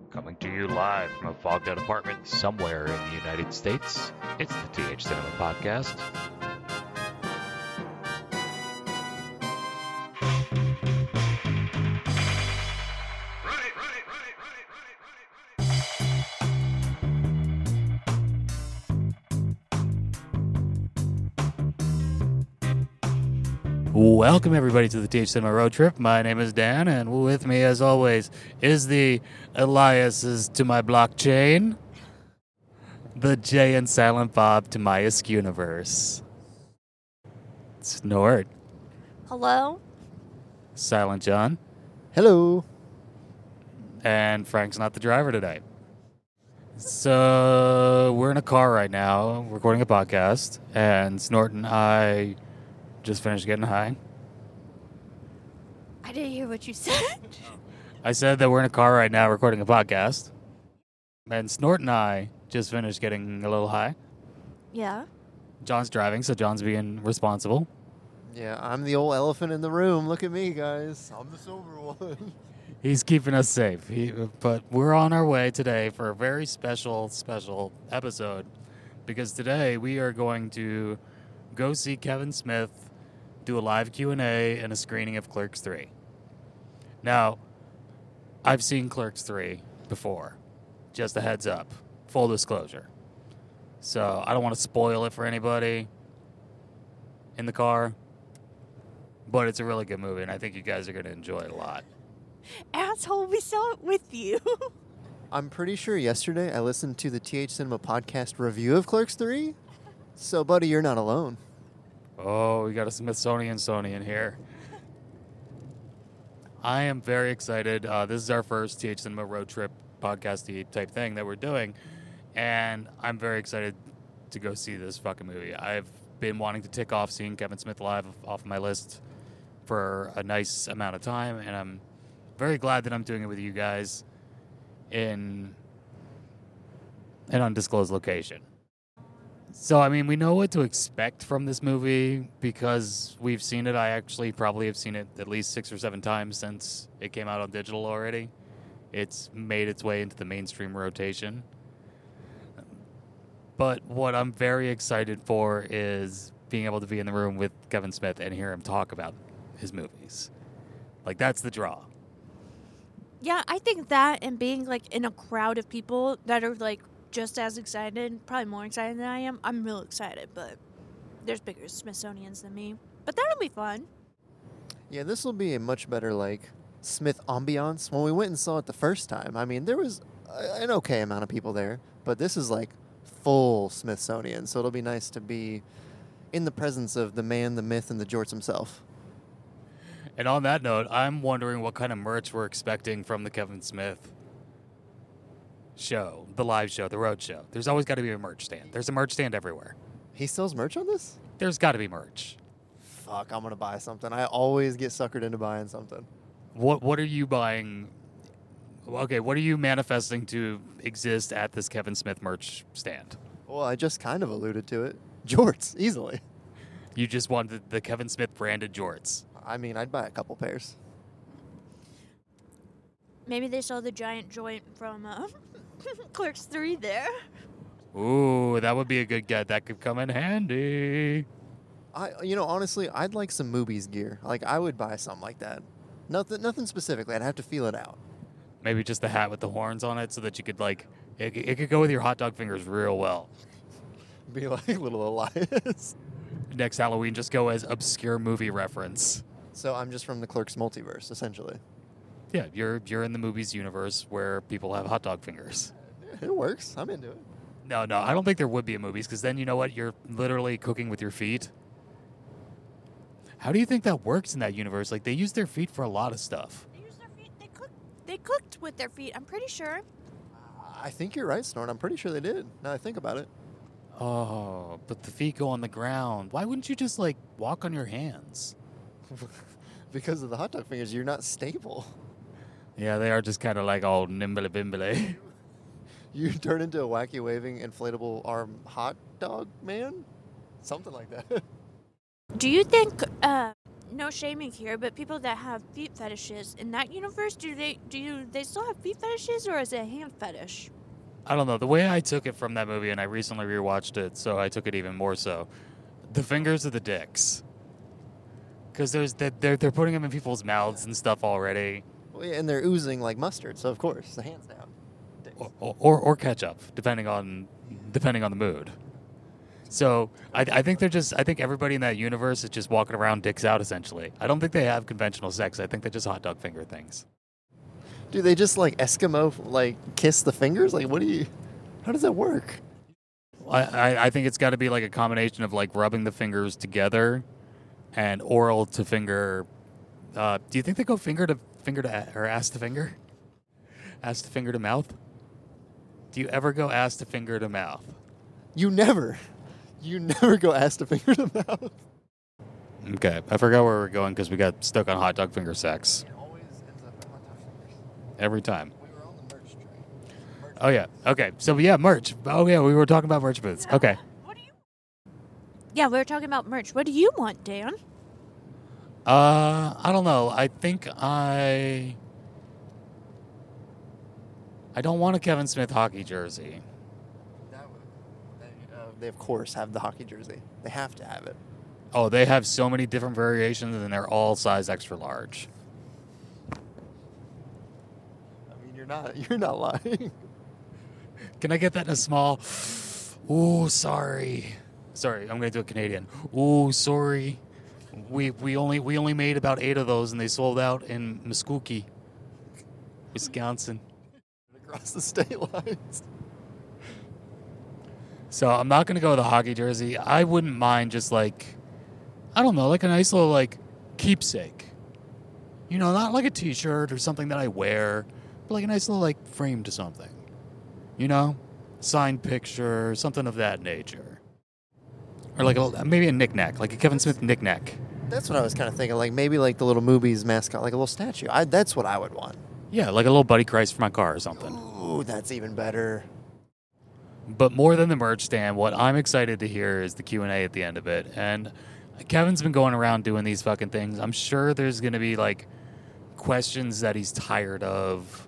Coming to you live from a fogged out apartment somewhere in the United States, it's the TH Cinema Podcast. Welcome everybody to the TH Cinema Road Trip. My name is Dan, and with me as always is the Elias's to my blockchain, the Jay and Silent Bob to my Universe. Snort. Hello? Silent John. Hello. And Frank's not the driver today. So we're in a car right now recording a podcast, and Snort and I just finished getting high. I didn't hear what you said. I said that we're in a car right now recording a podcast. And Snort and I just finished getting a little high. Yeah. John's driving, so John's being responsible. Yeah, I'm the old elephant in the room. Look at me, guys. I'm the sober one. He's keeping us safe. But we're on our way today for a very special episode. Because today we are going to go see Kevin Smith do a live Q&A and a screening of Clerks 3. Now, I've seen Clerks 3 before. Just a heads up. Full disclosure. So, I don't want to spoil it for anybody in the car. But it's a really good movie, and I think you guys are going to enjoy it a lot. Asshole, we saw it with you. I'm pretty sure yesterday I listened to the TH Cinema podcast review of Clerks 3. So, buddy, you're not alone. Oh, we got a Smithsonian Sony here. I am very excited. This is our first TH Cinema road trip podcasty type thing that we're doing, and I'm very excited to go see this fucking movie. I've been wanting to tick off seeing Kevin Smith live off my list for a nice amount of time, and I'm very glad that I'm doing it with you guys in an undisclosed location. So, I mean, we know what to expect from this movie because we've seen it. I actually probably have seen it at least 6 or 7 times since it came out on digital already. It's made its way into the mainstream rotation. But what I'm very excited for is being able to be in the room with Kevin Smith and hear him talk about his movies. Like, that's the draw. Yeah, I think that and being, like, in a crowd of people that are, like, just as excited, probably more excited than I am. I'm real excited, but there's bigger Smithsonians than me. But that'll be fun. Yeah, this will be a much better, like, Smith ambiance. When we went and saw it the first time, I mean, there was an okay amount of people there, but this is, like, full Smithsonian, so it'll be nice to be in the presence of the man, the myth, and the jorts himself. And on that note, I'm wondering what kind of merch we're expecting from the Kevin Smith show, the live show, the road show. There's always got to be a merch stand. There's a merch stand everywhere. He sells merch on this? There's got to be merch. Fuck, I'm going to buy something. I always get suckered into buying something. What are you buying? Okay, what are you manifesting to exist at this Kevin Smith merch stand? Well, I just kind of alluded to it. Jorts, easily. You just want the Kevin Smith branded jorts. I mean, I'd buy a couple pairs. Maybe they saw the giant joint from Clerks 3 there. Ooh, that would be a good get. That could come in handy. Honestly, I'd like some movies gear. Like, I would buy something like that. Nothing specifically. I'd have to feel it out. Maybe just the hat with the horns on it so that you could, like, it could go with your hot dog fingers real well. Be like little Elias. Next Halloween, just go as obscure movie reference. So I'm just from the Clerks multiverse, essentially. Yeah, you're in the movies universe where people have hot dog fingers. It works. I'm into it. No, I don't think there would be a movies because then you know what? You're literally cooking with your feet. How do you think that works in that universe? Like, they use their feet for a lot of stuff. They used their feet. They cooked with their feet, I'm pretty sure. I think you're right, Snort. I'm pretty sure they did, now that I think about it. Oh, but the feet go on the ground. Why wouldn't you just, like, walk on your hands? Because of the hot dog fingers, you're not stable. Yeah, they are just kind of like all nimble-bimbly. You turn into a wacky waving inflatable arm hot dog man? Something like that. Do you think no shaming here, but people that have feet fetishes in that universe, do they still have feet fetishes, or is it a hand fetish? I don't know. The way I took it from that movie, and I recently rewatched it, so I took it even more so. The fingers are the dicks. Because they're putting them in people's mouths and stuff already. Well, yeah, and they're oozing like mustard, so of course, the hands down. Dicks. Or ketchup, depending on the mood. So I think I think everybody in that universe is just walking around dicks out, essentially. I don't think they have conventional sex. I think they just hot dog finger things. Do they just like Eskimo like kiss the fingers? Like, how does that work? I think it's got to be like a combination of like rubbing the fingers together and oral to finger. Do you think they go finger to or ass to finger? Ass to finger to mouth? Do you ever go ass to finger to mouth? You never go ass to finger to mouth. Okay, I forgot where we're going because we got stuck on hot dog finger sex. It always ends up in hot dog fingers. Every time. We were on the merch train. Oh, yeah. Okay. So, yeah, merch. Oh, yeah, we were talking about merch booths. Okay. Yeah, we were talking about merch. What do you want, Dan? I don't know. I think I don't want a Kevin Smith hockey jersey. They of course have the hockey jersey. They have to have it. Oh, they have so many different variations, and they're all size extra large. I mean, you're not lying. Can I get that in a small? Ooh, sorry. Sorry, I'm gonna do a Canadian. Ooh, sorry. We only made about 8 of those, and they sold out in Muskogee, Wisconsin. Across the state lines. So I'm not gonna go with a hockey jersey. I wouldn't mind just like, I don't know, like a nice little like keepsake. You know, not like a T-shirt or something that I wear, but like a nice little like frame to something. You know, signed picture, something of that nature. Or like maybe a knick-knack, like a Kevin Smith knick-knack. That's what I was kind of thinking. Like maybe like the little Moobies mascot, like a little statue. That's what I would want. Yeah, like a little Buddy Christ for my car or something. Ooh, that's even better. But more than the merch stand, what I'm excited to hear is the Q&A at the end of it. And Kevin's been going around doing these fucking things. I'm sure there's going to be like questions that he's tired of.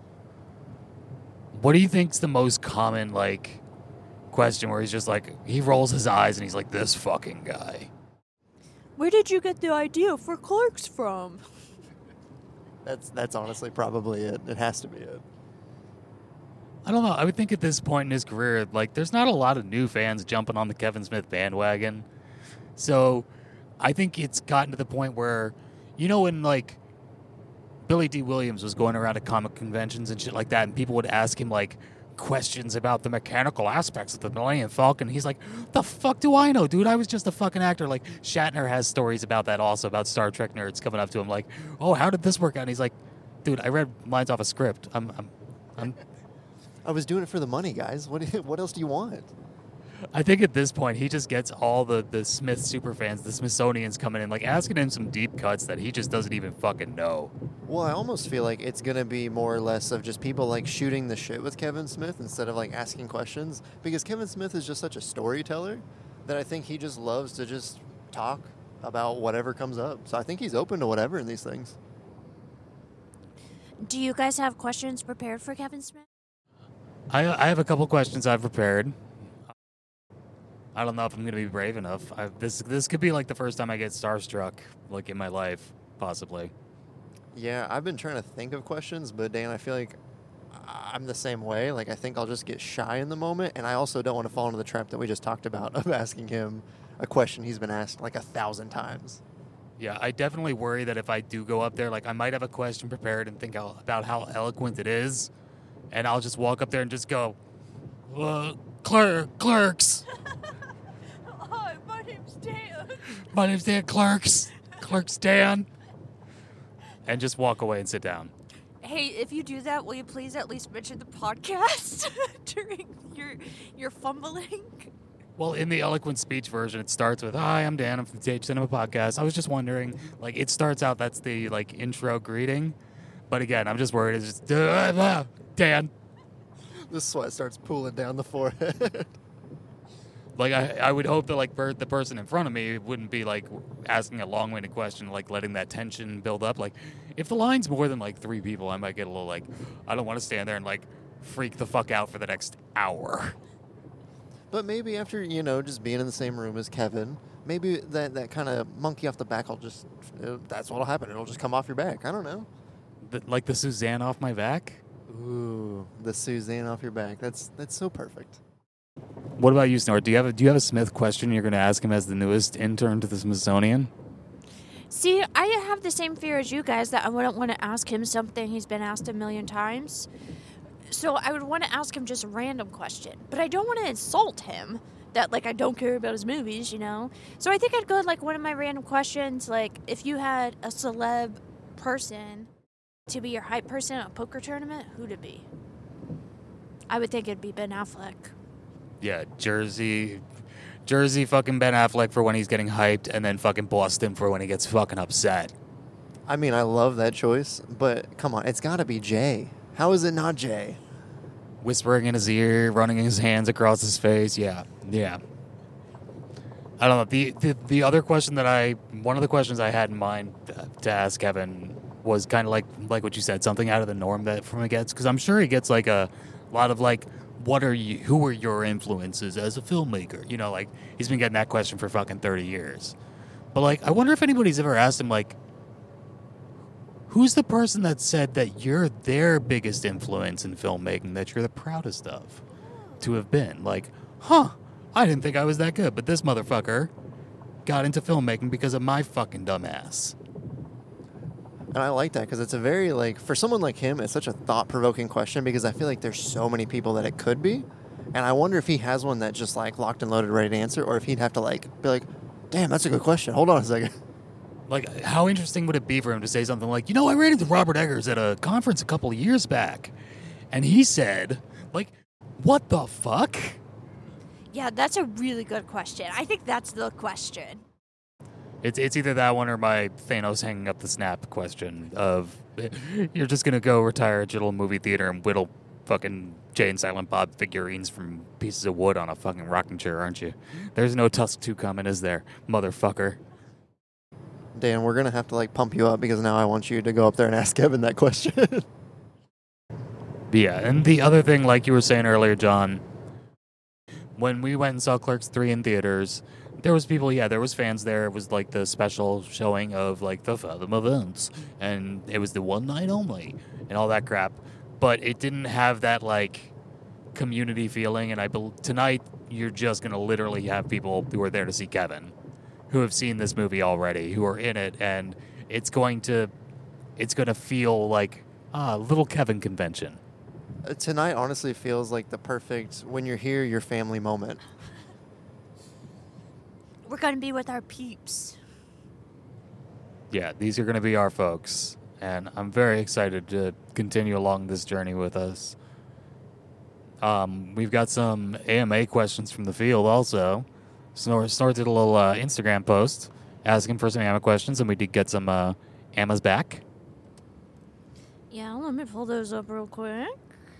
What do you think's the most common like question where he's just like, he rolls his eyes and he's like, this fucking guy? Where did you get the idea for Clerks from? That's honestly probably it. It has to be it. I don't know. I would think at this point in his career, like, there's not a lot of new fans jumping on the Kevin Smith bandwagon. So I think it's gotten to the point where, you know, when, like, Billy D. Williams was going around to comic conventions and shit like that, and people would ask him, like, questions about the mechanical aspects of the Millennium Falcon. He's like, the fuck do I know, dude? I was just a fucking actor. Like, Shatner has stories about that also, about Star Trek nerds coming up to him like, oh, how did this work out? And he's like, dude, I read lines off a script. I was doing it for the money, guys. What else do you want? I think at this point, he just gets all the Smith superfans, the Smithsonians coming in, like asking him some deep cuts that he just doesn't even fucking know. Well, I almost feel like it's going to be more or less of just people like shooting the shit with Kevin Smith instead of like asking questions. Because Kevin Smith is just such a storyteller that I think he just loves to just talk about whatever comes up. So I think he's open to whatever in these things. Do you guys have questions prepared for Kevin Smith? I have a couple questions I've prepared. I don't know if I'm going to be brave enough. This could be like the first time I get starstruck, like in my life, possibly. Yeah, I've been trying to think of questions, but Dan, I feel like I'm the same way. Like, I think I'll just get shy in the moment, and I also don't want to fall into the trap that we just talked about of asking him a question he's been asked like 1,000 times. Yeah, I definitely worry that if I do go up there, like I might have a question prepared and think about how eloquent it is, and I'll just walk up there and just go, clerks. Hi, my name's Dan. My name's Dan Clerks. Clerks Dan. And just walk away and sit down. Hey, if you do that, will you please at least mention the podcast during your fumbling? Well, in the eloquent speech version, it starts with, hi, I'm Dan. I'm from the TH Cinema Podcast. I was just wondering, like, it starts out, that's the, like, intro greeting. But again, I'm just worried it's just, Dan. The sweat starts pooling down the forehead. Like, I would hope that, like, the person in front of me wouldn't be, like, asking a long-winded question, like, letting that tension build up. Like, if the line's more than, like, 3 people, I might get a little, like, I don't want to stand there and, like, freak the fuck out for the next hour. But maybe after, just being in the same room as Kevin, maybe that kind of monkey off the back will just, that's what'll happen. It'll just come off your back. I don't know. Like the Suzanne off my back? Ooh, the Suzanne off your back. That's so perfect. What about you, Snort? Do you have a Smith question you're going to ask him as the newest intern to the Smithsonian? See, I have the same fear as you guys that I wouldn't want to ask him something he's been asked a million times. So I would want to ask him just a random question. But I don't want to insult him that, like, I don't care about his movies, So I think I'd go with, like, one of my random questions, like, if you had a celeb person to be your hype person at a poker tournament, who'd it be? I would think it'd be Ben Affleck. Yeah, Jersey fucking Ben Affleck for when he's getting hyped, and then fucking Boston for when he gets fucking upset. I mean, I love that choice, but come on, it's got to be Jay. How is it not Jay? Whispering in his ear, running his hands across his face. Yeah. I don't know. The other question one of the questions I had in mind to ask Kevin was kind of like what you said, something out of the norm that from he gets, because I'm sure he gets like a lot of like, who are your influences as a filmmaker? Like he's been getting that question for fucking 30 years. But like, I wonder if anybody's ever asked him like, who's the person that said that you're their biggest influence in filmmaking, that you're the proudest of to have been? Like, I didn't think I was that good, but this motherfucker got into filmmaking because of my fucking dumbass. And I like that because it's a very, like, for someone like him, it's such a thought-provoking question because I feel like there's so many people that it could be. And I wonder if he has one that just, like, locked and loaded, ready to answer, or if he'd have to, like, be like, damn, that's a good question. Hold on a second. Like, how interesting would it be for him to say something like, I ran into Robert Eggers at a conference a couple of years back, and he said, like, what the fuck? Yeah, that's a really good question. I think that's the question. It's either that one or my Thanos hanging up the snap question of, you're just going to go retire at a little movie theater and whittle fucking Jay and Silent Bob figurines from pieces of wood on a fucking rocking chair, aren't you? There's no Tusk 2 coming, is there, motherfucker? Dan, we're going to have to, like, pump you up because now I want you to go up there and ask Kevin that question. Yeah, and the other thing, like you were saying earlier, John, when we went and saw Clerks 3 in theaters, there was people, there was fans there. It was like the special showing of like the Fathom events, and it was the one night only and all that crap. But it didn't have that like community feeling, and tonight you're just going to literally have people who are there to see Kevin, who have seen this movie already, who are in it, and it's going to feel like a little Kevin convention. Tonight honestly feels like the perfect, when you're here, your family moment. We're going to be with our peeps. Yeah, these are going to be our folks, and I'm very excited to continue along this journey with us. We've got some AMA questions from the field also. Snort did a little Instagram post asking for some AMA questions, and we did get some AMAs back. Yeah, let me pull those up real quick.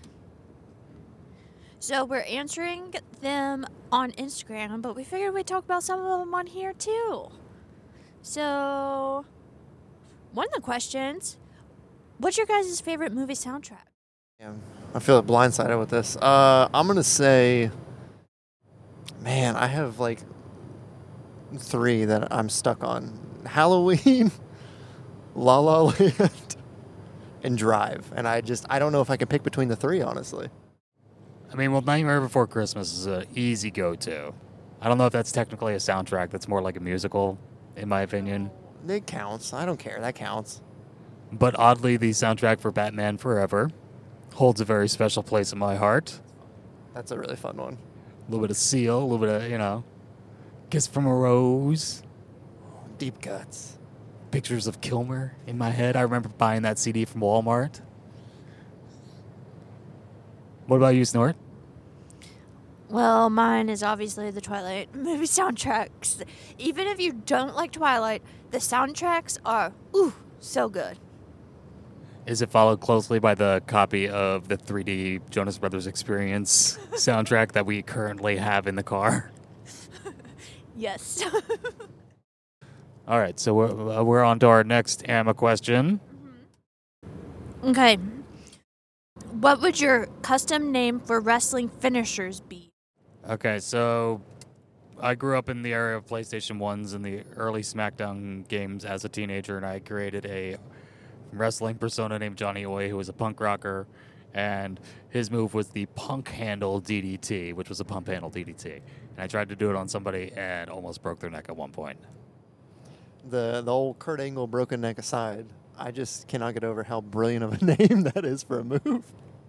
So we're answering them on Instagram, but we figured we'd talk about some of them on here too. So, one of the questions, what's your guys' favorite movie soundtrack? Yeah, I feel blindsided with this. I'm going to say, man, I have like 3 that I'm stuck on. Halloween, La La Land, and Drive. And I don't know if I can pick between the 3, honestly. I mean, well, Nightmare Before Christmas is an easy go-to. I don't know if that's technically a soundtrack. That's more like a musical, in my opinion. It counts. I don't care. That counts. But oddly, the soundtrack for Batman Forever holds a very special place in my heart. That's a really fun one. A little bit of Seal, a little bit of, Kiss from a Rose. Deep Cuts. Pictures of Kilmer in my head. I remember buying that CD from Walmart. What about you, Snort? Well, mine is obviously the Twilight movie soundtracks. Even if you don't like Twilight, the soundtracks are, so good. Is it followed closely by the copy of the 3D Jonas Brothers Experience soundtrack that we currently have in the car? Yes. All right, so we're on to our next AMA question. Okay. What would your custom name for wrestling finishers be? Okay, so I grew up in the era of PlayStation 1s and the early SmackDown games as a teenager, and I created a wrestling persona named Johnny Oy, who was a punk rocker, and his move was the punk handle DDT, which was a pump handle DDT. And I tried to do it on somebody and almost broke their neck at one point. The old Kurt Angle broken neck aside, I just cannot get over how brilliant of a name that is for a move.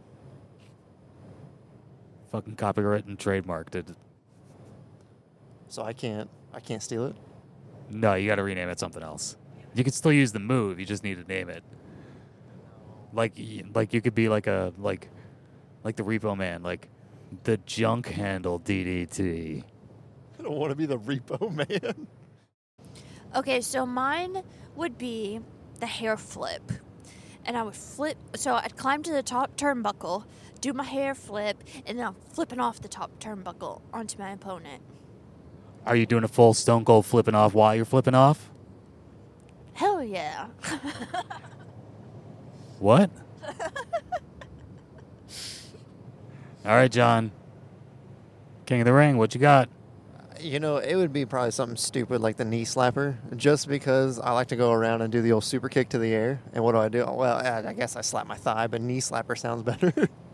Fucking copyright and trademarked it. So I can't steal it. No, you got to rename it something else. You could still use the move. You just need to name it. Like you could be like the Repo Man, like the junk handle DDT. I don't want to be the Repo Man. Okay, so mine would be the hair flip. And I would flip, so I'd climb to the top turnbuckle, do my hair flip, and then I'm flipping off the top turnbuckle onto my opponent. Are you doing a full Stone Cold flipping off while you're flipping off? Hell yeah. What? All right, John. King of the Ring, what you got? You know, it would be probably something stupid like the knee slapper, just because I like to go around and do the old super kick to the air. And what do? Well, I guess I slap my thigh, but knee slapper sounds better.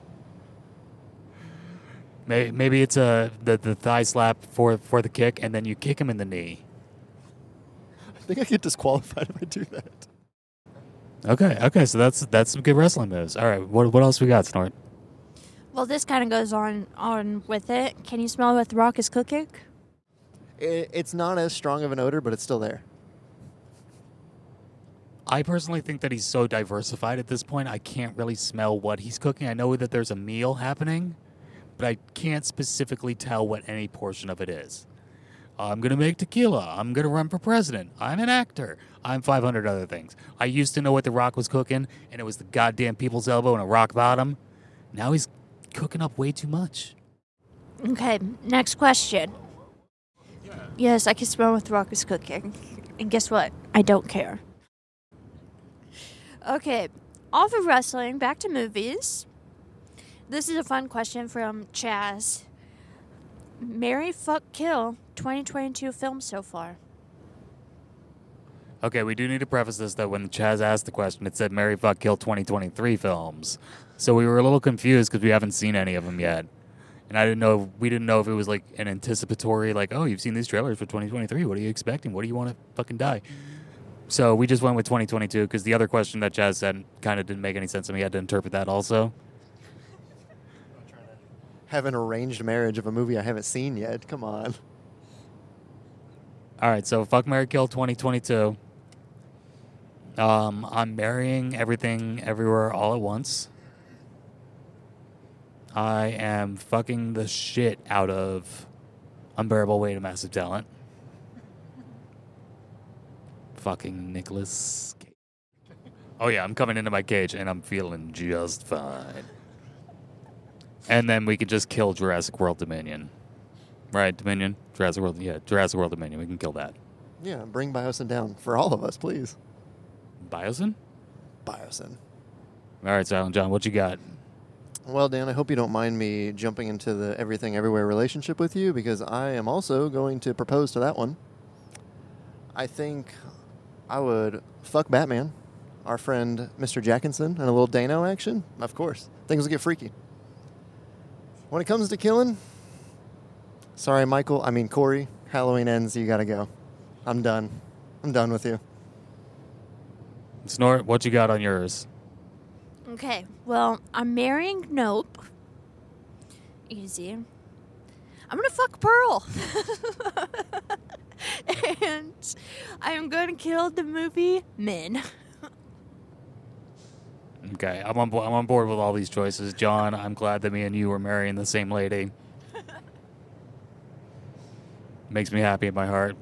Maybe it's the thigh slap for the kick, and then you kick him in the knee. I think I get disqualified if I do that. Okay, so that's some good wrestling moves. All right, what else we got, Snort? Well, this kind of goes on with it. Can you smell what The Rock is cooking? It's not as strong of an odor, but it's still there. I personally think that he's so diversified at this point, I can't really smell what he's cooking. I know that there's a meal happening, but I can't specifically tell what any portion of it is. I'm going to make tequila. I'm going to run for president. I'm an actor. I'm 500 other things. I used to know what The Rock was cooking, and it was the goddamn people's elbow and a rock bottom. Now he's cooking up way too much. Okay, next question. Yes, I can smell what The Rock is cooking. And guess what? I don't care. Okay, off of wrestling, back to movies. This is a fun question from Chaz. Marry, fuck, kill 2022 films so far. Okay, we do need to preface this, though. When Chaz asked the question, it said Marry, Fuck, Kill 2023 films. So we were a little confused because we haven't seen any of them yet. And we didn't know if it was like an anticipatory, like, oh, you've seen these trailers for 2023. What are you expecting? What do you want to fucking die? So we just went with 2022 because the other question that Chaz said kind of didn't make any sense, and we had to interpret that also. Have an arranged marriage of a movie I haven't seen yet. Come on. All right, so Fuck, Marry, Kill 2022. I'm marrying Everything Everywhere All at Once. I am fucking the shit out of Unbearable Weight of Massive Talent. Fucking Nicolas Cage. Oh yeah, I'm coming into my cage and I'm feeling just fine. And then we could just kill Jurassic World Dominion. Right, Dominion? Jurassic World, yeah, Jurassic World Dominion. We can kill that. Yeah, bring Biosyn down for all of us, please. Biosyn? Biosyn. All right, Silent John, what you got? Well, Dan, I hope you don't mind me jumping into the Everything Everywhere relationship with you, because I am also going to propose to that one. I think I would fuck Batman, our friend Mr. Jackinson, and a little Dano action. Of course. Things will get freaky. When it comes to killing, sorry, Corey, Halloween ends, you gotta go. I'm done. I'm done with you. Snort, what you got on yours? Okay, well, I'm marrying Nope. Easy. I'm gonna fuck Pearl. And I'm gonna kill the movie Men. Okay, I'm on board with all these choices. John, I'm glad that me and you were marrying the same lady. Makes me happy in my heart.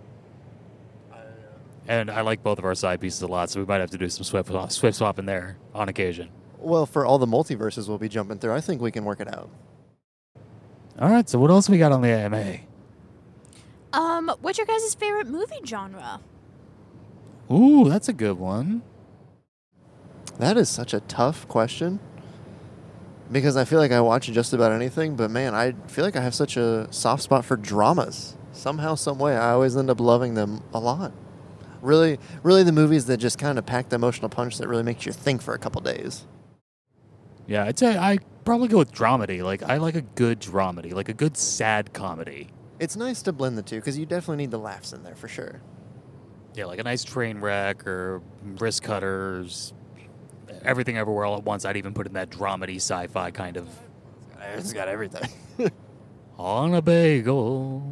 And I like both of our side pieces a lot, so we might have to do some swift swapping there on occasion. Well, for all the multiverses we'll be jumping through, I think we can work it out. All right, so what else we got on the AMA? What's your guys' favorite movie genre? Ooh, that's a good one. That is such a tough question. Because I feel like I watch just about anything, but man, I feel like I have such a soft spot for dramas. Somehow, some way, I always end up loving them a lot. Really, really the movies that just kind of pack the emotional punch that really makes you think for a couple days. Yeah, I'd say I probably go with dramedy. Like, I like a good dramedy, like a good sad comedy. It's nice to blend the two because you definitely need the laughs in there for sure. Yeah, like a nice train wreck or wrist cutters. Everything Everywhere All at Once, I'd even put in that dramedy sci-fi kind of. It's got everything. On a bagel.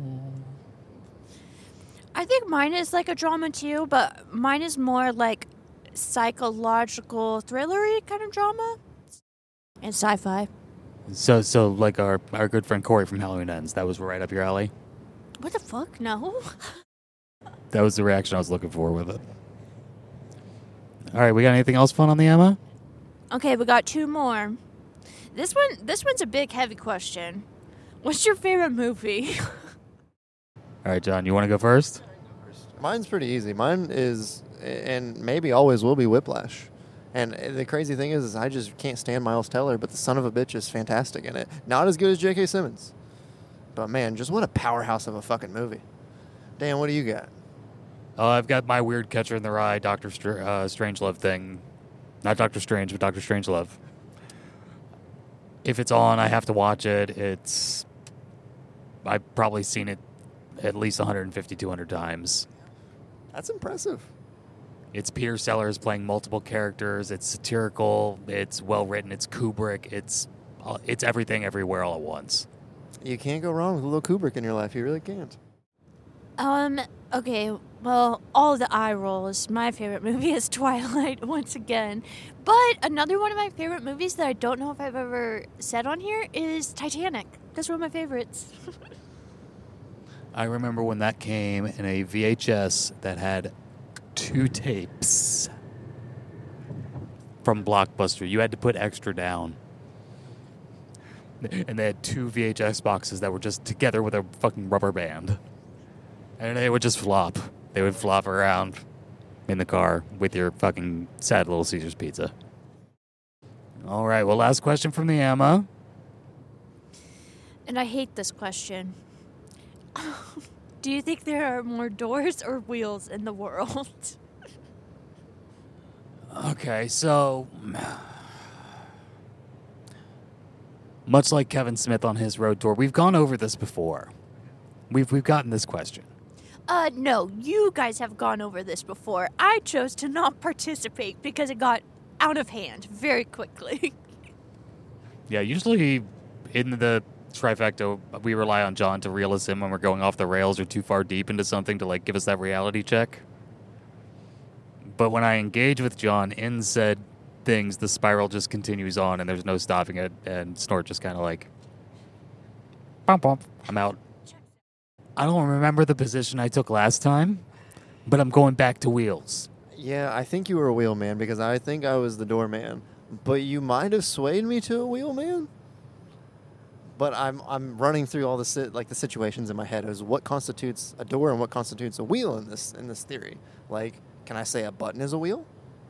I think mine is like a drama too, but mine is more like psychological thrillery kind of drama. And sci-fi. So like our good friend Corey from Halloween Ends, that was right up your alley? What the fuck? No. That was the reaction I was looking for with it. All right, we got anything else fun on the Emma? Okay, we got two more. This one's a big, heavy question. What's your favorite movie? All right, John, you want to go first? Mine's pretty easy. Mine is, and maybe always will be, Whiplash. And the crazy thing is I just can't stand Miles Teller, but the son of a bitch is fantastic in it. Not as good as J.K. Simmons. But man, just what a powerhouse of a fucking movie. Dan, what do you got? I've got my weird Catcher in the Rye, Doctor Strangelove thing. Not Doctor Strange, but Doctor Strangelove. If it's on, I have to watch it. I've probably seen it at least 150, 200 times. That's impressive. It's Peter Sellers playing multiple characters. It's satirical. It's well written. It's Kubrick. It's everything, everywhere, all at once. You can't go wrong with a little Kubrick in your life. You really can't. Okay, well, all the eye rolls. My favorite movie is Twilight, once again. But another one of my favorite movies that I don't know if I've ever said on here is Titanic. That's one of my favorites. I remember when that came in a VHS that had 2 tapes from Blockbuster. You had to put extra down. And they had 2 VHS boxes that were just together with a fucking rubber band. And they would just flop. They would flop around in the car with your fucking sad Little Caesars pizza. All right, well, last question from the Emma. And I hate this question. Do you think there are more doors or wheels in the world? Okay, so much like Kevin Smith on his road tour, we've gone over this before. We've gotten this question. No, you guys have gone over this before. I chose to not participate because it got out of hand very quickly. Yeah, usually in the trifecta, we rely on John to reel us in when we're going off the rails or too far deep into something to like give us that reality check. But when I engage with John in said things, the spiral just continues on and there's no stopping it, and Snort just kind of like, bump, bump, I'm out. I don't remember the position I took last time, but I'm going back to wheels. Yeah, I think you were a wheel man because I think I was the door man. But you might have swayed me to a wheel man. But I'm running through all the situations in my head as what constitutes a door and what constitutes a wheel in this theory. Like, can I say a button is a wheel?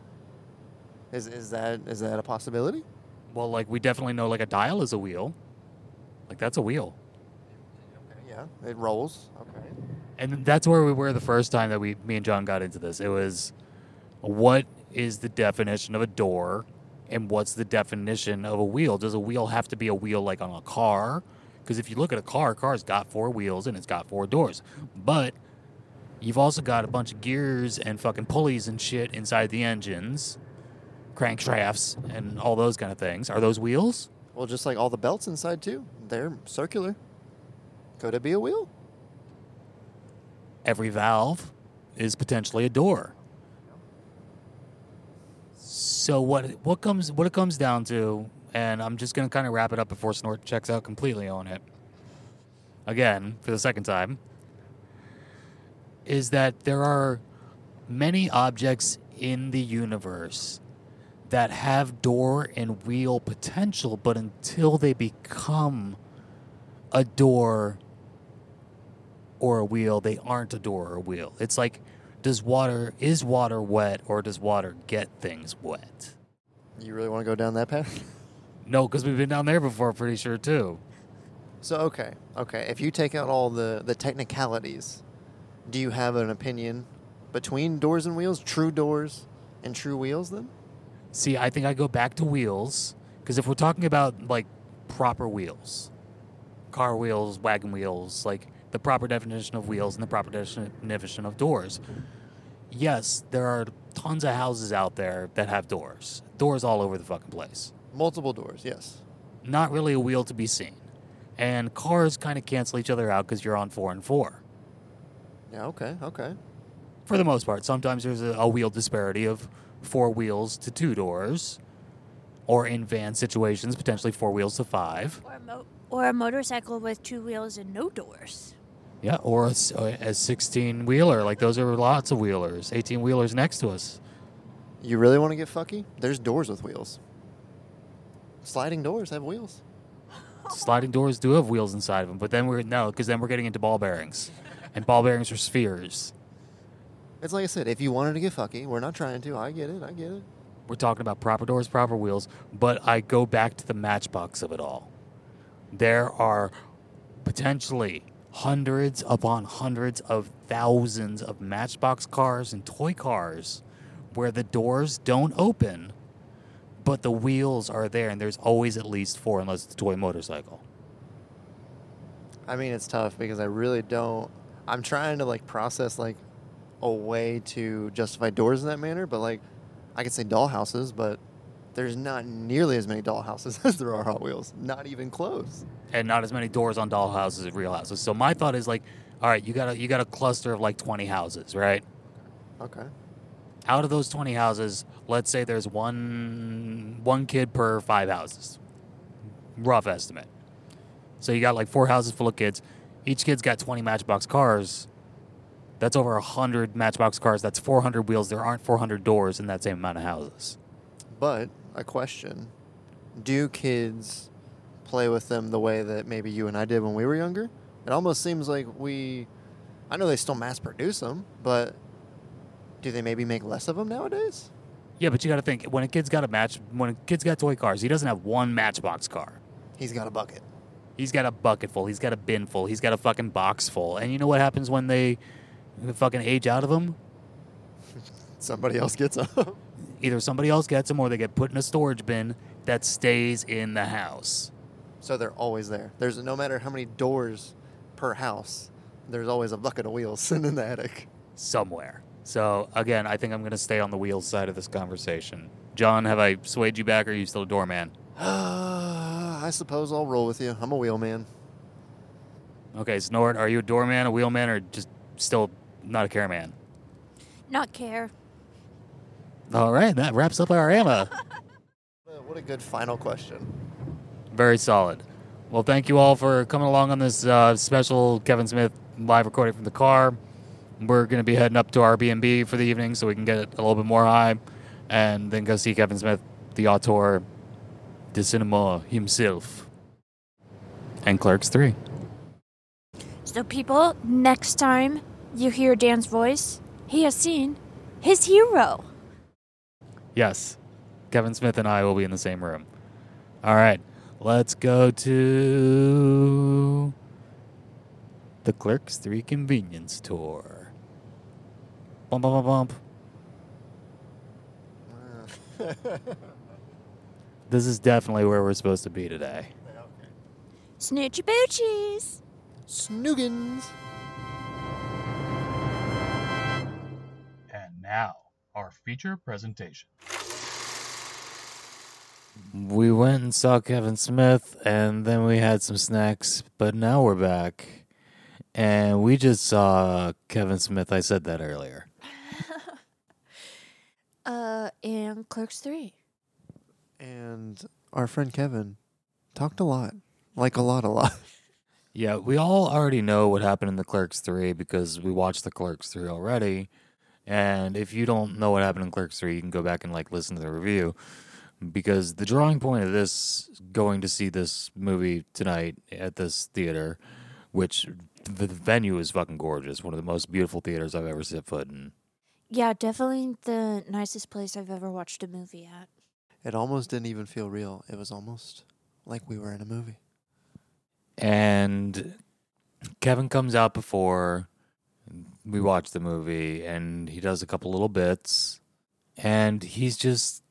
Is that a possibility? Well, like, we definitely know, like, a dial is a wheel. Like, that's a wheel. Okay, yeah, it rolls. Okay. And that's where we were the first time that me and John got into this. It was, what is the definition of a door, and what's the definition of a wheel? Does a wheel have to be a wheel like on a car? Because if you look at a car's got 4 wheels and it's got 4 doors. But you've also got a bunch of gears and fucking pulleys and shit inside the engines, crankshafts, and all those kind of things. Are those wheels? Well, just like all the belts inside too. They're circular. Could it be a wheel? Every valve is potentially a door. So what it comes down to, and I'm just going to kind of wrap it up before Snort checks out completely on it, again, for the second time, is that there are many objects in the universe that have door and wheel potential, but until they become a door, or a wheel, they aren't a door or a wheel. It's like, is water wet, or does water get things wet? You really want to go down that path? No, because we've been down there before, pretty sure, too. So, okay. If you take out all the technicalities, do you have an opinion between doors and wheels, true doors and true wheels then? See, I think I go back to wheels, because if we're talking about, like, proper wheels, car wheels, wagon wheels, like, the proper definition of wheels and the proper definition of doors, yes, there are tons of houses out there that have doors. Doors all over the fucking place. Multiple doors, yes. Not really a wheel to be seen. And cars kind of cancel each other out because you're on 4 and 4. Yeah, okay. For the most part. Sometimes there's a wheel disparity of 4 wheels to 2 doors. Or in van situations, potentially 4 wheels to 5. Or a motorcycle with 2 wheels and no doors. Yeah, or a 16-wheeler. Like, those are lots of wheelers. 18-wheelers next to us. You really want to get fucky? There's doors with wheels. Sliding doors have wheels. Sliding doors do have wheels inside of them, but then we're getting into ball bearings. And ball bearings are spheres. It's like I said, if you wanted to get fucky, we're not trying to. I get it. We're talking about proper doors, proper wheels, but I go back to the matchbox of it all. There are potentially hundreds upon hundreds of thousands of matchbox cars and toy cars where the doors don't open, but the wheels are there, and there's always at least 4 unless it's a toy motorcycle. I mean, it's tough because I really don't. I'm trying to process a way to justify doors in that manner, but I could say dollhouses, but there's not nearly as many dollhouses as there are Hot Wheels. Not even close. And not as many doors on dollhouses as real houses. So my thought is all right, you got a cluster of 20 houses, right? Okay. Out of those 20 houses, let's say there's one kid per 5 houses. Rough estimate. So you got 4 houses full of kids. Each kid's got 20 Matchbox cars. That's over 100 Matchbox cars. That's 400 wheels. There aren't 400 doors in that same amount of houses. But a question: do kids play with them the way that maybe you and I did when we were younger? It almost seems like I know they still mass produce them, but do they maybe make less of them nowadays? Yeah, but you got to think, when a kid's got toy cars, he doesn't have one Matchbox car. He's got a bucket. He's got a bucket full. He's got a bin full. He's got a fucking box full. And you know what happens when they fucking age out of them? Somebody else gets them. Either somebody else gets them or they get put in a storage bin that stays in the house. So they're always there. There's no matter how many doors per house, there's always a bucket of wheels sitting in the attic. Somewhere. So, again, I think I'm going to stay on the wheels side of this conversation. John, have I swayed you back, or are you still a doorman? I suppose I'll roll with you. I'm a wheelman. Okay, Snort, are you a doorman, a wheelman, or just still not a care man? Not care. All right, that wraps up our AMA. What a good final question. Very solid. Well, thank you all for coming along on this special Kevin Smith live recording from the car. We're going to be heading up to our Airbnb for the evening so we can get a little bit more high and then go see Kevin Smith, the auteur de cinema himself, and Clerks 3. So people, next time you hear Dan's voice, he has seen his hero. Yes, Kevin Smith and I will be in the same room. All right, let's go to the Clerks 3 convenience store. Bump, bump, bump, bump. This is definitely where we're supposed to be today. Snoochie boochies. Snoogans. And now, our feature presentation. We went and saw Kevin Smith, and then we had some snacks, but now we're back. And we just saw Kevin Smith. I said that earlier. And Clerks 3. And our friend Kevin talked a lot. Like a lot. Yeah, we all already know what happened in the Clerks 3 because we watched the Clerks 3 already. And if you don't know what happened in Clerks 3, you can go back and listen to the review. Because the drawing point of this, going to see this movie tonight at this theater, which the venue is fucking gorgeous. One of the most beautiful theaters I've ever set foot in. Yeah, definitely the nicest place I've ever watched a movie at. It almost didn't even feel real. It was almost like we were in a movie. And Kevin comes out before we watch the movie, and he does a couple little bits, and he's just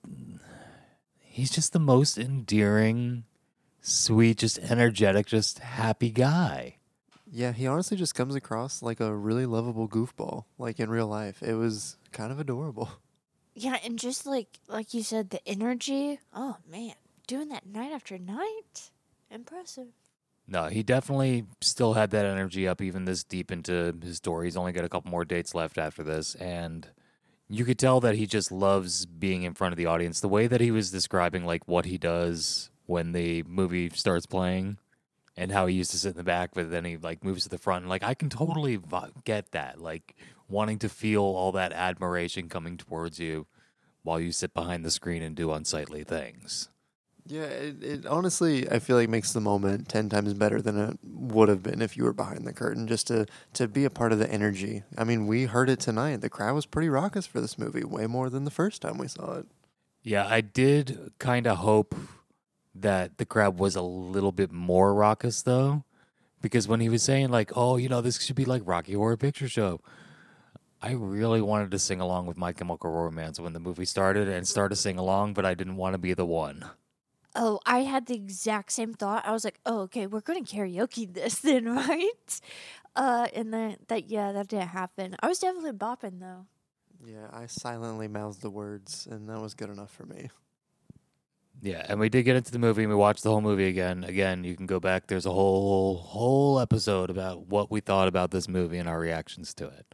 the most endearing, sweet, just energetic, just happy guy. Yeah, he honestly just comes across like a really lovable goofball, like in real life. It was kind of adorable. Yeah, and just like you said, the energy. Oh man, doing that night after night, impressive. No, he definitely still had that energy up even this deep into his story. He's only got a couple more dates left after this, and you could tell that he just loves being in front of the audience. The way that he was describing like what he does when the movie starts playing and how he used to sit in the back, but then he like moves to the front. And, like, I can totally get that, like wanting to feel all that admiration coming towards you while you sit behind the screen and do unsightly things. Yeah, it honestly, I feel like makes the moment 10 times better than it would have been if you were behind the curtain, just to be a part of the energy. I mean, we heard it tonight. The crowd was pretty raucous for this movie, way more than the first time we saw it. Yeah, I did kind of hope that the crowd was a little bit more raucous, though, because when he was saying, like, oh, you know, this should be like Rocky Horror Picture Show, I really wanted to sing along with My Chemical Romance when the movie started and start to sing along, but I didn't want to be the one. Oh, I had the exact same thought. I was like, oh, okay, we're going to karaoke this then, right? And then that didn't happen. I was definitely bopping, though. Yeah, I silently mouthed the words, and that was good enough for me. Yeah, and we did get into the movie, and we watched the whole movie again. Again, you can go back. There's a whole episode about what we thought about this movie and our reactions to it.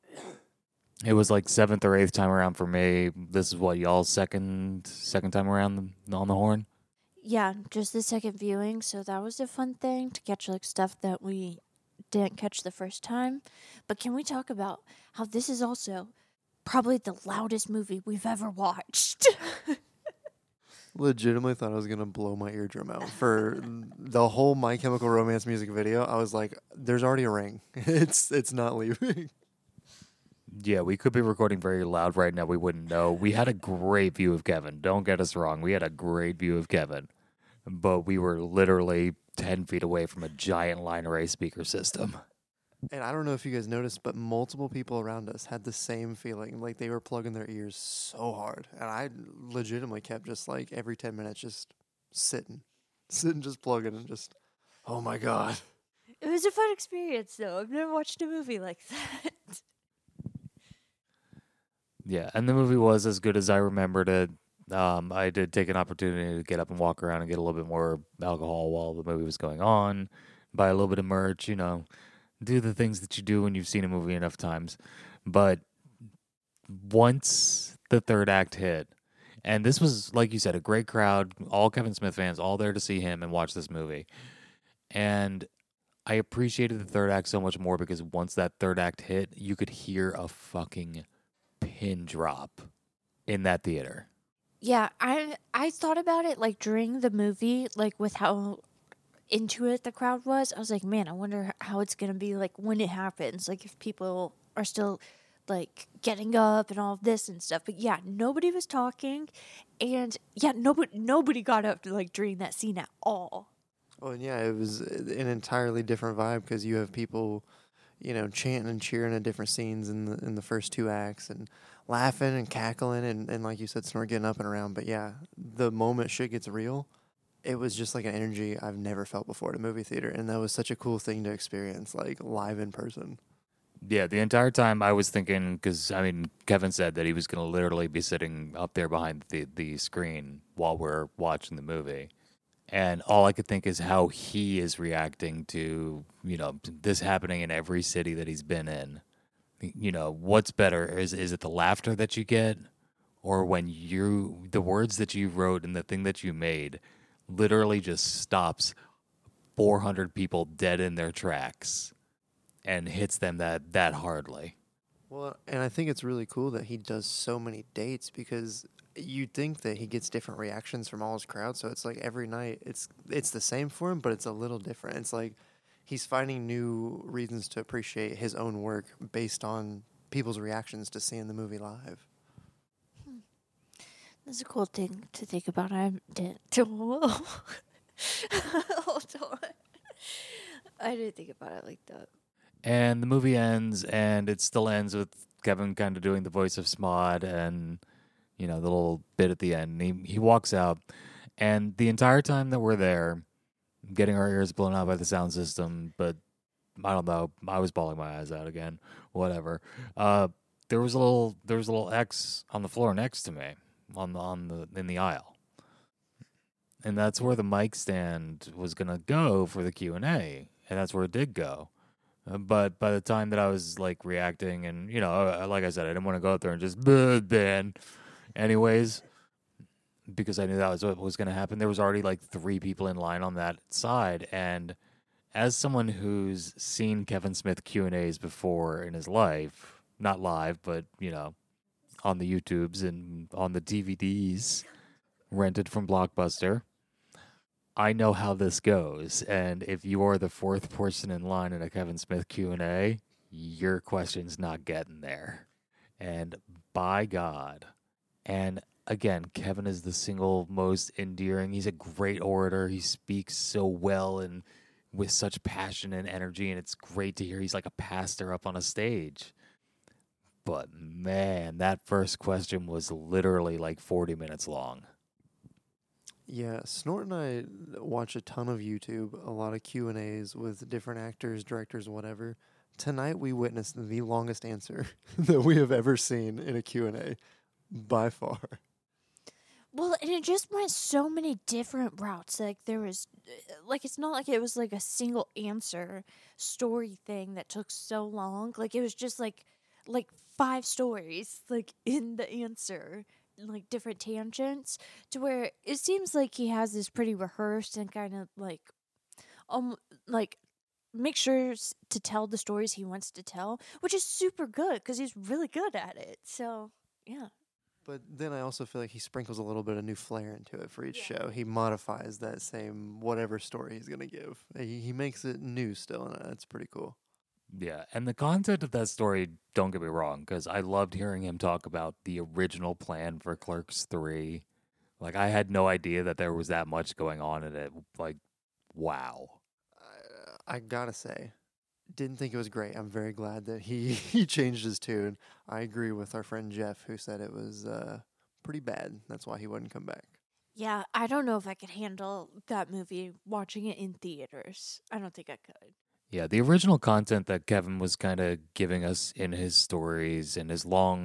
It was like 7th or 8th time around for me. This is what, y'all's second time around on the horn? Yeah, just the second viewing, so that was a fun thing to catch like stuff that we didn't catch the first time. But can we talk about how this is also probably the loudest movie we've ever watched? Legitimately thought I was going to blow my eardrum out. For the whole My Chemical Romance music video, I was like, there's already a ring. It's not leaving. Yeah, we could be recording very loud right now. We wouldn't know. We had a great view of Kevin. Don't get us wrong. We had a great view of Kevin. But we were literally 10 feet away from a giant line array speaker system. And I don't know if you guys noticed, but multiple people around us had the same feeling. Like they were plugging their ears so hard. And I legitimately kept just like every 10 minutes just sitting, just plugging and just, oh my God. It was a fun experience, though. I've never watched a movie like that. Yeah, and the movie was as good as I remembered it. I did take an opportunity to get up and walk around and get a little bit more alcohol while the movie was going on, buy a little bit of merch, you know, do the things that you do when you've seen a movie enough times. But once the third act hit, and this was, like you said, a great crowd, all Kevin Smith fans, all there to see him and watch this movie. And I appreciated the third act so much more because once that third act hit, you could hear a fucking pin drop in that theater. Yeah, I thought about it like during the movie, like with how into it the crowd was. I was like, man, I wonder how it's gonna be like when it happens. Like if people are still like getting up and all of this and stuff. But yeah, nobody was talking, and yeah, nobody got up like during that scene at all. Oh, and yeah, it was an entirely different vibe because you have people, you know, chanting and cheering at different scenes in the first two acts and laughing and cackling and like you said, Snort getting up and around. But yeah, the moment shit gets real, it was just like an energy I've never felt before at a movie theater. And that was such a cool thing to experience, like live in person. Yeah, the entire time I was thinking, because, I mean, Kevin said that he was going to literally be sitting up there behind the screen while we're watching the movie. And all I could think is how he is reacting to, you know, this happening in every city that he's been in. You know, what's better? Is it the laughter that you get, or when the words that you wrote and the thing that you made literally just stops 400 people dead in their tracks and hits them that hardly? Well, and I think it's really cool that he does so many dates because you'd think that he gets different reactions from all his crowd. So it's like every night it's the same for him, but it's a little different. It's like he's finding new reasons to appreciate his own work based on people's reactions to seeing the movie live. That's a cool thing to think about. I didn't. Hold on. I didn't think about it like that. And the movie ends, and it still ends with Kevin kind of doing the voice of Smod and, the little bit at the end. And he walks out, and the entire time that we're there, getting our ears blown out by the sound system, but I don't know, I was bawling my eyes out again. Whatever. There was a little X on the floor next to me, in the aisle, and that's where the mic stand was gonna go for the Q&A, and that's where it did go. But by the time that I was like reacting, and like I said, I didn't want to go out there and just ban. Anyways, because I knew that was what was going to happen. There was already like 3 people in line on that side, and as someone who's seen Kevin Smith Q&As before in his life, not live, but on the YouTubes and on the DVDs rented from Blockbuster, I know how this goes, and if you are the 4th person in line in a Kevin Smith Q&A, your question's not getting there. And by God. And again, Kevin is the single most endearing. He's a great orator. He speaks so well and with such passion and energy, and it's great to hear he's like a pastor up on a stage. But man, that first question was literally like 40 minutes long. Yeah, Snort and I watch a ton of YouTube, a lot of Q&As with different actors, directors, whatever. Tonight we witnessed the longest answer that we have ever seen in a Q&A, by far. Well, and it just went so many different routes. Like there was, it's not like it was like a single answer story thing that took so long. Like it was just like 5 stories like in the answer. Like different tangents to where it seems like he has this pretty rehearsed and kind of like make sure to tell the stories he wants to tell, which is super good because he's really good at it. So yeah. But then I also feel like he sprinkles a little bit of new flair into it for each show. He modifies that same whatever story he's gonna give. He makes it new still, and that's pretty cool. Yeah, and the content of that story, don't get me wrong, because I loved hearing him talk about the original plan for Clerks 3. Like, I had no idea that there was that much going on in it. Like, wow. I gotta say, didn't think it was great. I'm very glad that he changed his tune. I agree with our friend Jeff, who said it was pretty bad. That's why he wouldn't come back. Yeah, I don't know if I could handle that movie watching it in theaters. I don't think I could. Yeah, the original content that Kevin was kind of giving us in his stories and his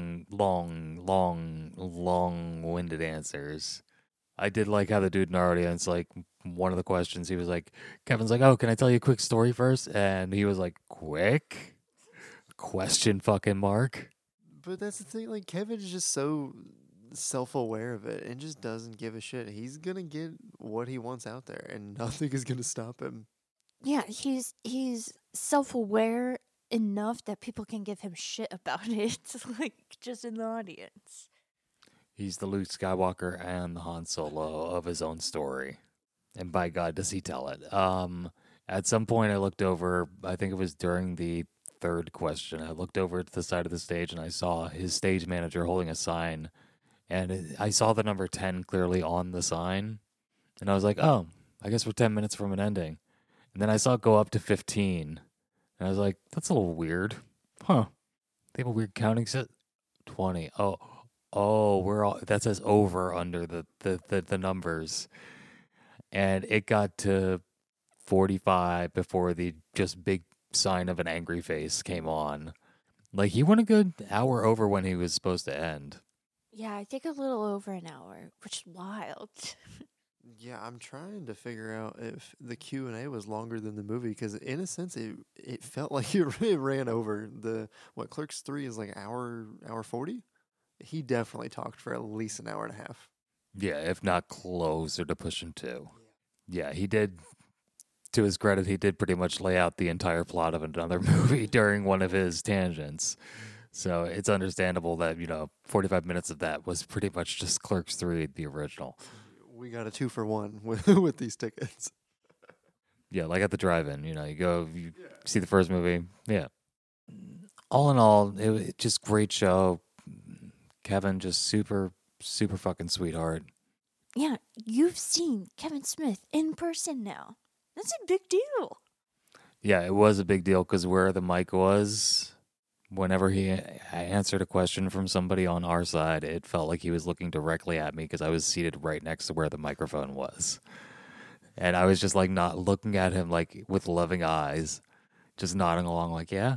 long-winded answers. I did like how the dude in our audience, like, one of the questions, he was like, Kevin's like, oh, can I tell you a quick story first? And he was like, quick? Question fucking mark? But that's the thing, like, Kevin's just so self-aware of it and just doesn't give a shit. He's gonna get what he wants out there, and nothing is gonna stop him. Yeah, he's self-aware enough that people can give him shit about it, like, just in the audience. He's the Luke Skywalker and the Han Solo of his own story. And by God, does he tell it. At some point I looked over, I think it was during the 3rd question, I looked over to the side of the stage and I saw his stage manager holding a sign. And I saw the number 10 clearly on the sign. And I was like, oh, I guess we're 10 minutes from an ending. And then I saw it go up to 15. And I was like, that's a little weird. Huh. They have a weird counting set. 20. Oh, that says over under the numbers. And it got to 45 before the just big sign of an angry face came on. Like, he went a good hour over when he was supposed to end. Yeah, I think a little over an hour, which is wild. Yeah, I'm trying to figure out if the Q&A was longer than the movie, because in a sense it felt like it really ran over. Clerks 3 is like hour 40? He definitely talked for at least an hour and a half. Yeah, if not closer to pushing 2. Yeah, he did, to his credit, he did pretty much lay out the entire plot of another movie during one of his tangents. So it's understandable that, 45 minutes of that was pretty much just Clerks 3, the original. We got a 2-for-1 with these tickets. Yeah, like at the drive-in. You go, you see the first movie. Yeah. All in all, it just great show. Kevin, just super, super fucking sweetheart. Yeah, you've seen Kevin Smith in person now. That's a big deal. Yeah, it was a big deal because where the mic was, whenever he answered a question from somebody on our side, it felt like he was looking directly at me because I was seated right next to where the microphone was. And I was just like not looking at him like with loving eyes, just nodding along like, yeah,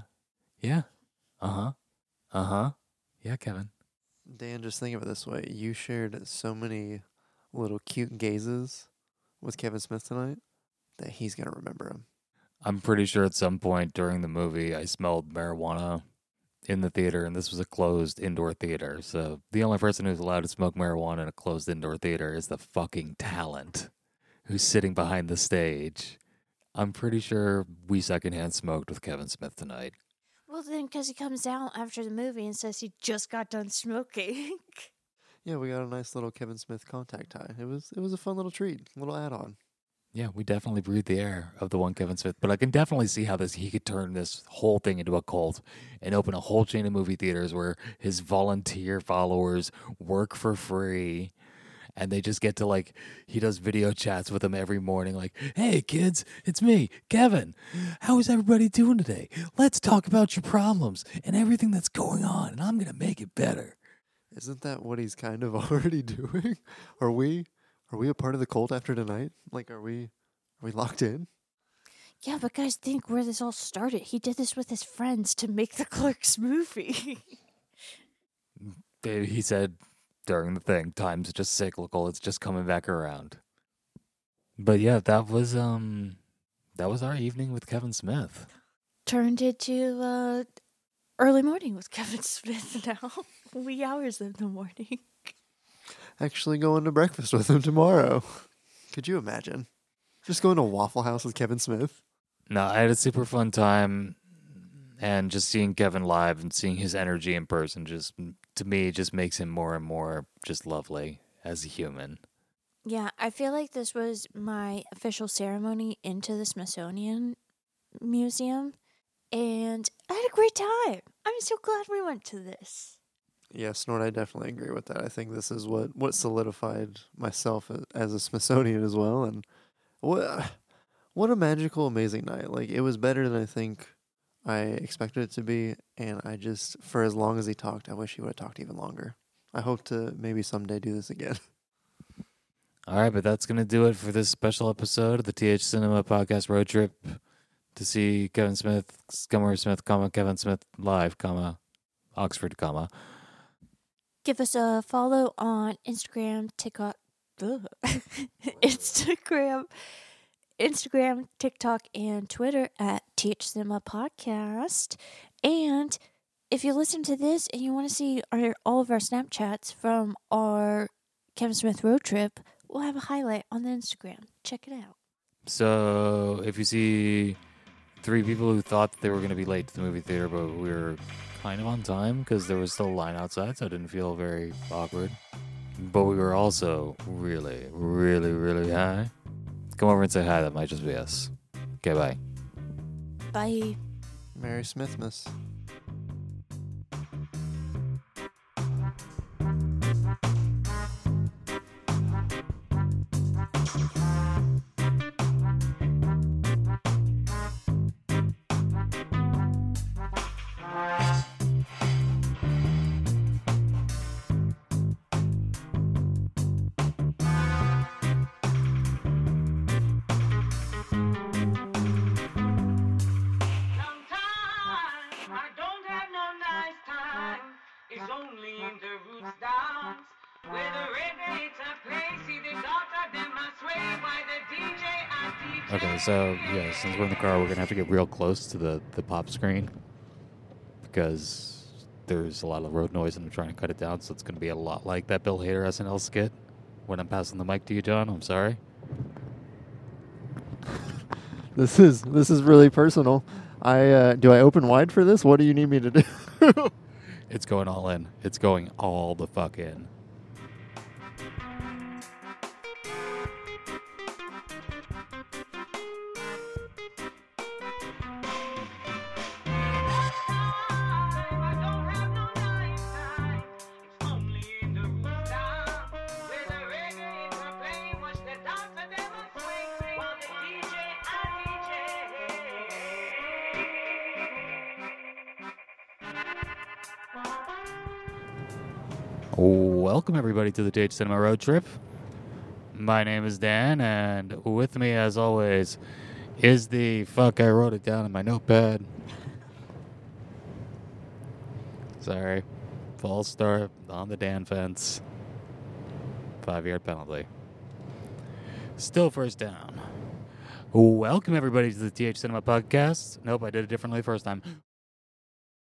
yeah, Kevin. Dan, just think of it this way. You shared so many little cute gazes with Kevin Smith tonight that he's going to remember them. I'm pretty sure at some point during the movie I smelled marijuana in the theater, and this was a closed indoor theater. So the only person who's allowed to smoke marijuana in a closed indoor theater is the fucking talent who's sitting behind the stage. I'm pretty sure we secondhand smoked with Kevin Smith tonight. Well, then, because he comes out after the movie and says he just got done smoking. Yeah, we got a nice little Kevin Smith contact tie. It was a fun little treat, little add-on. Yeah, we definitely breathed the air of the one Kevin Smith, but I can definitely see how he could turn this whole thing into a cult and open a whole chain of movie theaters where his volunteer followers work for free. And they just get to, he does video chats with them every morning, like, hey, kids, it's me, Kevin. How is everybody doing today? Let's talk about your problems and everything that's going on, and I'm going to make it better. Isn't that what he's kind of already doing? Are we a part of the cult after tonight? Are we locked in? Yeah, but guys, think where this all started. He did this with his friends to make the Clerks movie. He said during the thing, time's just cyclical. It's just coming back around. But yeah, that was our evening with Kevin Smith. Turned into early morning with Kevin Smith now. Wee hours of the morning. Actually going to breakfast with him tomorrow. Could you imagine? Just going to Waffle House with Kevin Smith? No, I had a super fun time. And just seeing Kevin live and seeing his energy in person just, to me, just makes him more and more just lovely as a human. Yeah, I feel like this was my official ceremony into the Smithsonian Museum. And I had a great time. I'm so glad we went to this. Yeah, Snort, I definitely agree with that. I think this is what solidified myself as a Smithsonian as well. And what a magical, amazing night. It was better than I think I expected it to be, and I just, for as long as he talked, I wish he would have talked even longer. I hope to maybe someday do this again. All right, but that's going to do it for this special episode of the TH Cinema Podcast Road Trip to see Kevin Smith, Scummer Smith, Kevin Smith live, Oxford, Give us a follow on Instagram, TikTok, Instagram, TikTok, and Twitter at TH Cinema Podcast. And if you listen to this and you want to see all of our Snapchats from our Kevin Smith road trip, we'll have a highlight on the Instagram. Check it out. So if you see 3 people who thought that they were going to be late to the movie theater, but we were kind of on time because there was still a line outside, so it didn't feel very awkward. But we were also really, really, really high. Come over and say hi. That might just be us. Okay, bye. Bye. Merry Smithmas. Okay, so yeah, since we're in the car, we're gonna have to get real close to the pop screen because there's a lot of road noise and I'm trying to cut it down, so it's gonna be a lot like that Bill Hader SNL skit. When I'm passing the mic to you, John, I'm sorry. This is really personal. Do I open wide for this? What do you need me to do? It's going all in. It's going all the fuck in. Welcome, everybody, to the TH Cinema Road Trip. My name is Dan, and with me, as always, is the... Fuck, I wrote it down in my notepad. Sorry. False start on the Dan fence. 5-yard penalty. Still first down. Welcome, everybody, to the TH Cinema Podcast. Nope, I did it differently first time.